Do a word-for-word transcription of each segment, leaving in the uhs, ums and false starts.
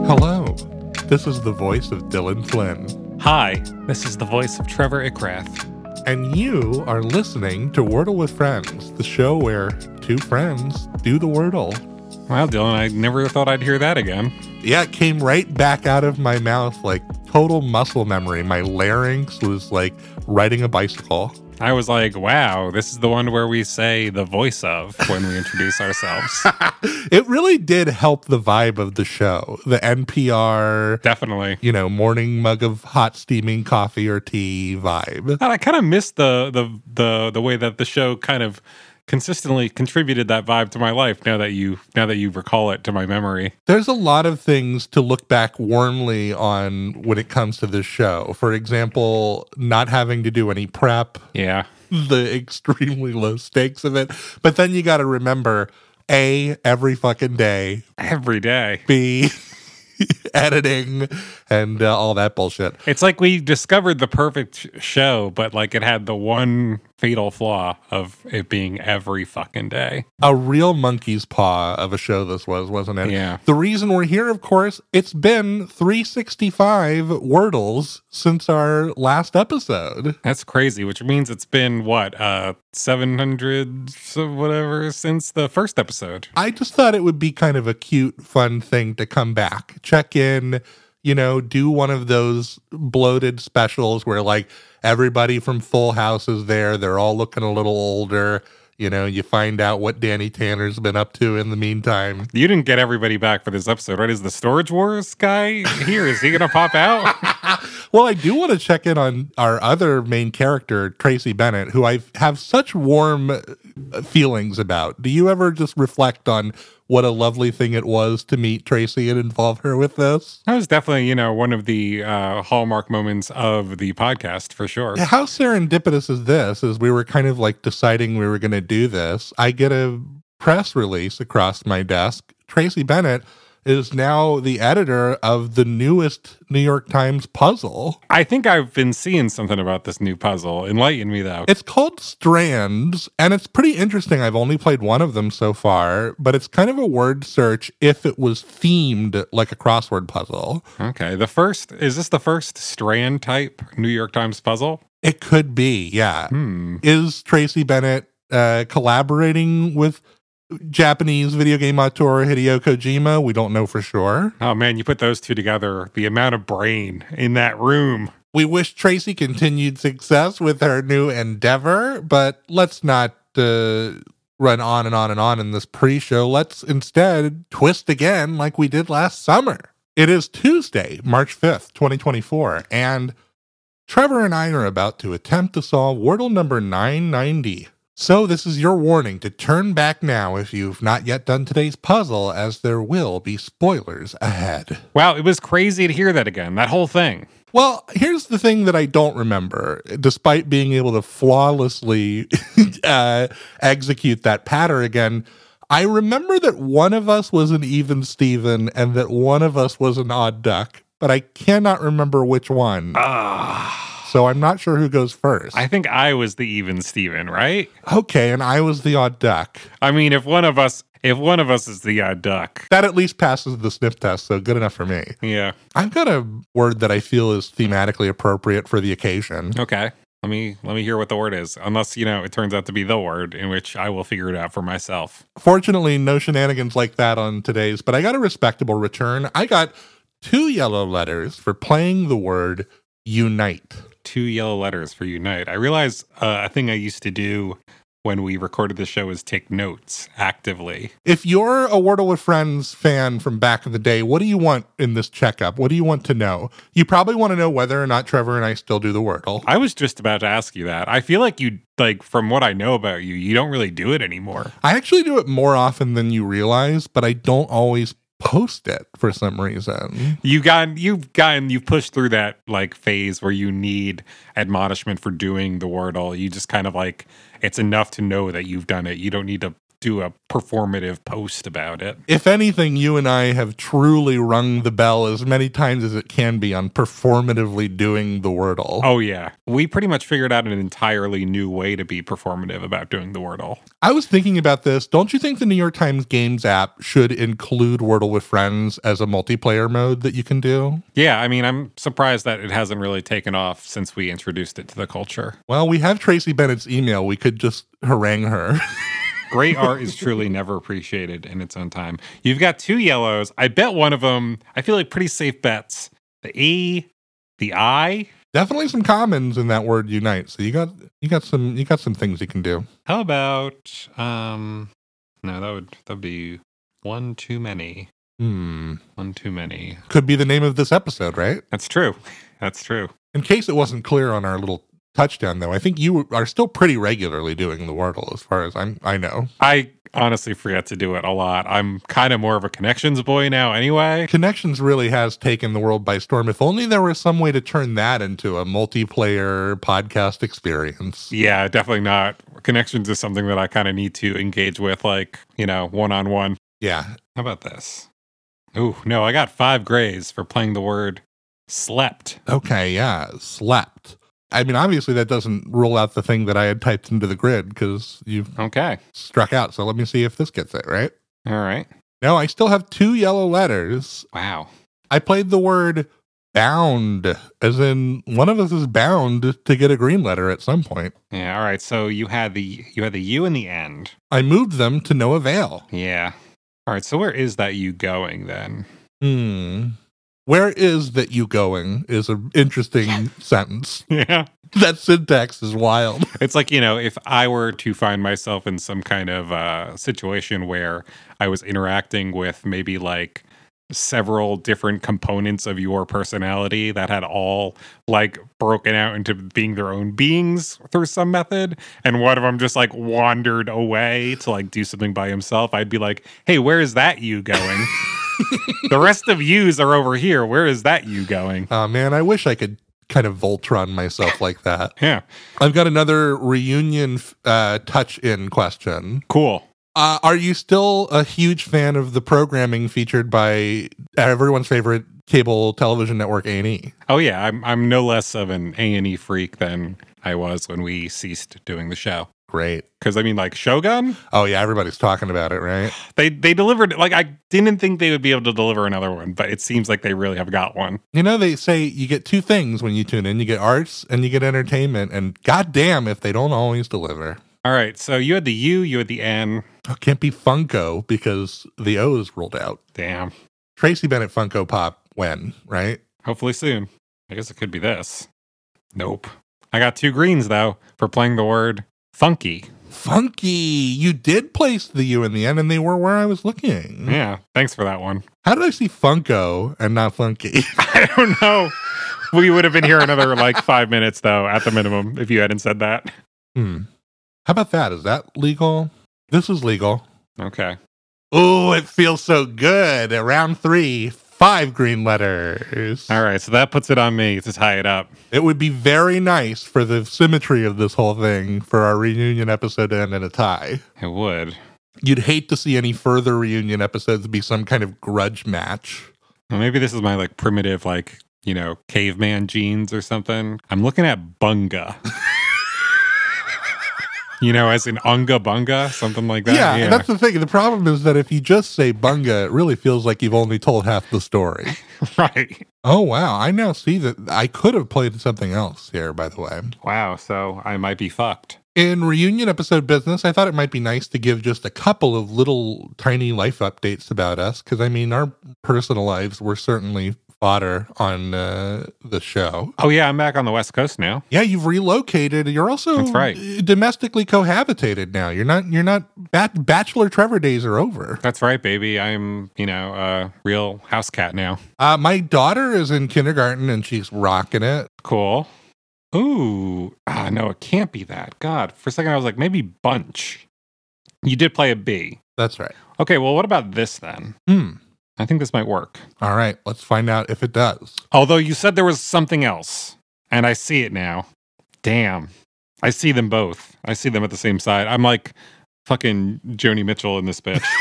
Hello, this is the voice of Dylan Flynn. Hi, this is the voice of Trevor Ickrath. And you are listening to Wordle with Friends, the show where two friends do the Wordle. Well, Dylan, I never thought I'd hear that again. Yeah, it came right back out of my mouth like total muscle memory. My larynx was like riding a bicycle. I was like, wow, this is the one where we say the voice of when we introduce ourselves. It really did help the vibe of the show. The N P R, Definitely. you know, morning mug of hot steaming coffee or tea vibe. And I kind of missed the, the the the way that the show kind of consistently contributed that vibe to my life now that you now that you recall it to my memory. There's a lot of things to look back warmly on when it comes to this show. For example, not having to do any prep. Yeah. The extremely low stakes of it. But then you got to remember, A, every fucking day. Every day. B, editing and uh, all that bullshit. It's like we discovered the perfect show, but like it had the one fatal flaw of it being every fucking day. A real monkey's paw of a show this was, wasn't it? Yeah. The reason we're here, of course, it's been three sixty-five Wordles since our last episode. That's crazy, which means it's been, what, uh, seven hundred so whatever since the first episode. I just thought it would be kind of a cute, fun thing to come back, check in, you know, do one of those bloated specials where, like, everybody from Full House is there. They're all looking a little older. You know, you find out what Danny Tanner's been up to in the meantime. You didn't get everybody back for this episode, right? Is the Storage Wars guy here? Is he going to pop out? Well, I do want to check in on our other main character, Tracy Bennett, who I have such warm feelings about. Do you ever just reflect on what a lovely thing it was to meet Tracy and involve her with this? That was definitely, you know, one of the uh, hallmark moments of the podcast, for sure. How serendipitous is this? As we were kind of like deciding we were going to do this, I get a press release across my desk. Tracy Bennett is now the editor of the newest New York Times puzzle. I think I've been seeing something about this new puzzle. Enlighten me, though. It's called Strands, and it's pretty interesting. I've only played one of them so far, but it's kind of a word search if it was themed like a crossword puzzle. Okay. The first, is this the first Strand type New York Times puzzle? It could be, yeah. Hmm. Is Tracy Bennett uh, collaborating with Japanese video game auteur Hideo Kojima? We don't know for sure. Oh man, you put those two together, the amount of brain in that room. We wish Tracy continued success with her new endeavor, but let's not uh, run on and on and on in this pre-show. Let's instead twist again like we did last summer. It is Tuesday, March fifth, twenty twenty-four, and Trevor and I are about to attempt to solve Wordle number nine ninety. So this is your warning to turn back now if you've not yet done today's puzzle, as there will be spoilers ahead. Wow, it was crazy to hear that again, that whole thing. Well, here's the thing that I don't remember, despite being able to flawlessly uh, execute that pattern again. I remember that one of us was an even Steven and that one of us was an odd duck, but I cannot remember which one. Ah. So I'm not sure who goes first. I think I was the even Steven, right? Okay, and I was the odd duck. I mean, if one of us if one of us is the odd duck. That at least passes the sniff test, so good enough for me. Yeah. I've got a word that I feel is thematically appropriate for the occasion. Okay. Let me let me hear what the word is. Unless, you know, it turns out to be the word, in which I will figure it out for myself. Fortunately, no shenanigans like that on today's, but I got a respectable return. I got two yellow letters for playing the word unite. Two yellow letters for unite. I realize uh, a thing I used to do when we recorded the show is take notes actively. If you're a Wordle with Friends fan from back in the day, what do you want in this checkup? What do you want to know? You probably want to know whether or not Trevor and I still do the Wordle. I was just about to ask you that. I feel like you, like, from what I know about you, you don't really do it anymore. I actually do it more often than you realize, but I don't always post it for some reason. You got you've gotten you've pushed through that like phase where you need admonishment for doing the Wordle. You just kind of like, it's enough to know that you've done it. You don't need to do a performative post about it. If anything, you and I have truly rung the bell as many times as it can be on performatively doing the Wordle. Oh, yeah. We pretty much figured out an entirely new way to be performative about doing the Wordle. I was thinking about this. Don't you think the New York Times Games app should include Wordle with Friends as a multiplayer mode that you can do? Yeah, I mean, I'm surprised that it hasn't really taken off since we introduced it to the culture. Well, we have Tracy Bennett's email. We could just harangue her. Great art is truly never appreciated in its own time. You've got two yellows. I bet one of them, I feel like pretty safe bets. The E, the I. Definitely some commons in that word unite. So you got you got some you got some things you can do. How about um no, that would that'd be one too many. Hmm. One too many. Could be the name of this episode, right? That's true. That's true. In case it wasn't clear on our little touchdown, though, I think you are still pretty regularly doing the Wordle, as far as I'm. I know. I honestly forget to do it a lot. I'm kind of more of a connections boy now, anyway. Connections really has taken the world by storm. If only there was some way to turn that into a multiplayer podcast experience. Yeah, definitely not. Connections is something that I kind of need to engage with, like, you know, one on one. Yeah. How about this? Ooh, no, I got five grays for playing the word slept. Okay. Yeah. Slept. I mean, obviously that doesn't rule out the thing that I had typed into the grid because you've okay. struck out. So let me see if this gets it, right? All right. No, I still have two yellow letters. Wow. I played the word bound, as in one of us is bound to get a green letter at some point. Yeah, all right. So you had the you had the U in the end. I moved them to no avail. Yeah. All right. So where is that U going then? Hmm. Where is that you going is an interesting sentence. Yeah. That syntax is wild. It's like, you know, if I were to find myself in some kind of uh, situation where I was interacting with maybe like several different components of your personality that had all like broken out into being their own beings through some method, and one of them just like wandered away to like do something by himself, I'd be like, hey, where is that you going? The rest of yous are over here. Where is that you going? Oh, man, I wish I could kind of Voltron myself like that. Yeah. I've got another reunion uh, touch-in question. Cool. Uh, are you still a huge fan of the programming featured by everyone's favorite cable television network, A and E? Oh, yeah. I'm I'm no less of an A and E freak than I was when we ceased doing the show. Great. Because, I mean, like, Shogun? Oh, yeah, everybody's talking about it, right? They they delivered, like, I didn't think they would be able to deliver another one, but it seems like they really have got one. You know, they say you get two things when you tune in. You get arts and you get entertainment, and goddamn if they don't always deliver. All right, so you had the U, you had the N. Oh, can't be Funko because the O's rolled out. Damn. Tracy Bennett Funko Pop when, right? Hopefully soon. I guess it could be this. Nope. I got two greens, though, for playing the word funky. Funky. You did place the U in the end, and they were where I was looking. Yeah, thanks for that one. How did I see Funko and not Funky? I don't know. We would have been here another, like, five minutes, though, at the minimum, if you hadn't said that. Hmm. How about that? Is that legal? This is legal. Okay. Oh, it feels so good. At round three, five green letters. All right, so that puts it on me to tie it up. It would be very nice for the symmetry of this whole thing for our reunion episode to end in a tie. It would. You'd hate to see any further reunion episodes be some kind of grudge match. Well, maybe this is my, like, primitive, like, you know, caveman genes or something. I'm looking at bunga. You know, as in unga bunga, something like that. Yeah, yeah, that's the thing. The problem is that if you just say bunga, it really feels like you've only told half the story. Right. Oh, wow. I now see that I could have played something else here, by the way. Wow, so I might be fucked. In reunion episode business, I thought it might be nice to give just a couple of little tiny life updates about us, because, I mean, our personal lives were certainly fodder on uh, the show. Oh, yeah, I'm back on the West Coast now. Yeah, you've relocated. You're also That's right. domestically cohabitated now. You're not, you're not, bat- Bachelor Trevor days are over. That's right, baby. I'm, you know, a real house cat now. Uh, my daughter is in kindergarten and she's rocking it. Cool. Ooh. Ah, no, it can't be that. God, for a second I was like, maybe bunch. You did play a B. That's right. Okay, well, what about this then? Hmm. I think this might work. All right, let's find out if it does. Although you said there was something else, and I see it now. Damn. I see them both. I see them at the same side. I'm like, fucking Joni Mitchell in this bitch.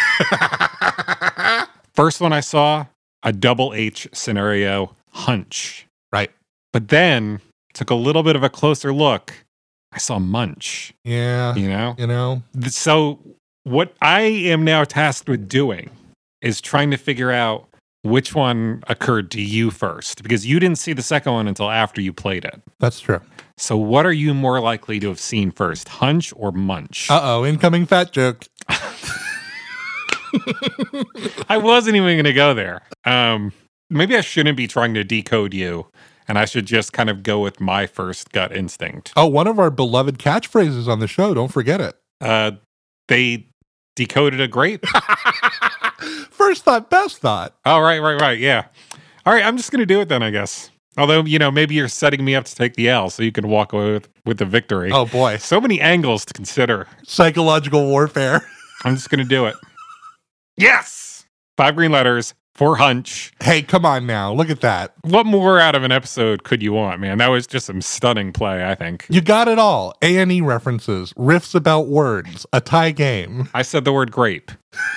First one I saw, a double H scenario, Hunch. Right. But then took a little bit of a closer look. I saw Munch. Yeah. You know? You know? So what I am now tasked with doing is trying to figure out which one occurred to you first, because you didn't see the second one until after you played it. That's true. So what are you more likely to have seen first, Hunch or Munch? Uh-oh, incoming fat joke. I wasn't even going to go there. Um, maybe I shouldn't be trying to decode you, and I should just kind of go with my first gut instinct. Oh, one of our beloved catchphrases on the show. Don't forget it. Uh, they decoded it great. First thought, best thought. Oh, right, right, right. Yeah. All right, I'm just going to do it then, I guess. Although, you know, maybe you're setting me up to take the L so you can walk away with, with the victory. Oh, boy. So many angles to consider. Psychological warfare. I'm just going to do it. Yes! Five green letters for Hunch. Hey, come on now. Look at that. What more out of an episode could you want, man? That was just some stunning play, I think. You got it all. A and E references, riffs about words, a tie game. I said the word grape.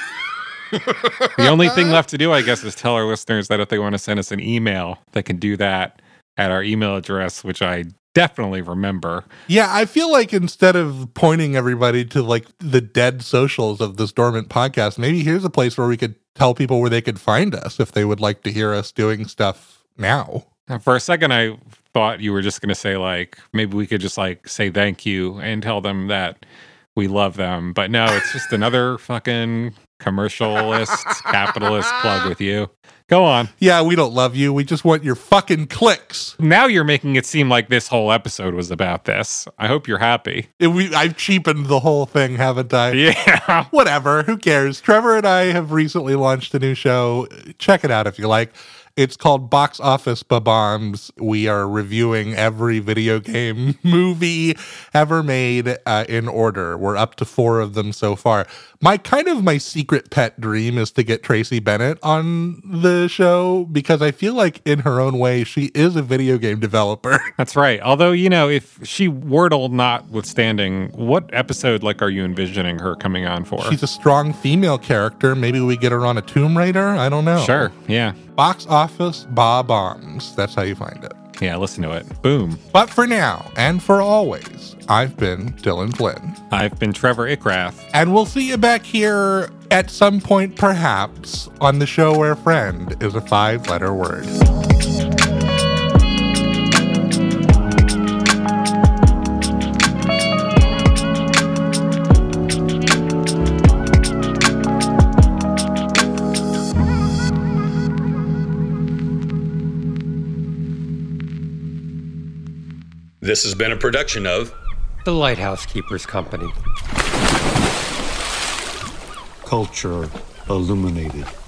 The only thing left to do, I guess, is tell our listeners that if they want to send us an email, they can do that at our email address, which I definitely remember. Yeah, I feel like instead of pointing everybody to like the dead socials of this dormant podcast, maybe here's a place where we could tell people where they could find us if they would like to hear us doing stuff now. For a second, I thought you were just going to say, like, maybe we could just like say thank you and tell them that we love them. But no, it's just another fucking commercialist, capitalist plug with you. Go on. Yeah, we don't love you. We just want your fucking clicks. Now you're making it seem like this whole episode was about this. I hope you're happy. It, we, I've cheapened the whole thing, haven't I? Yeah. Whatever. Who cares? Trevor and I have recently launched a new show. Check it out if you like. It's called Box Office Bombs. We are reviewing every video game movie ever made uh, in order. We're up to four of them so far. My kind of my secret pet dream is to get Tracy Bennett on the show because I feel like in her own way, she is a video game developer. That's right. Although, you know, if she Wordle notwithstanding, what episode like are you envisioning her coming on for? She's a strong female character. Maybe we get her on a Tomb Raider. I don't know. Sure. Yeah. Box Office Bombs. That's how you find it. Yeah, listen to it. Boom. But for now, and for always, I've been Dylan Flynn. I've been Trevor Ickrath. And we'll see you back here at some point, perhaps, on the show where friend is a five-letter word. This has been a production of The Lighthouse Keepers Company. Culture illuminated.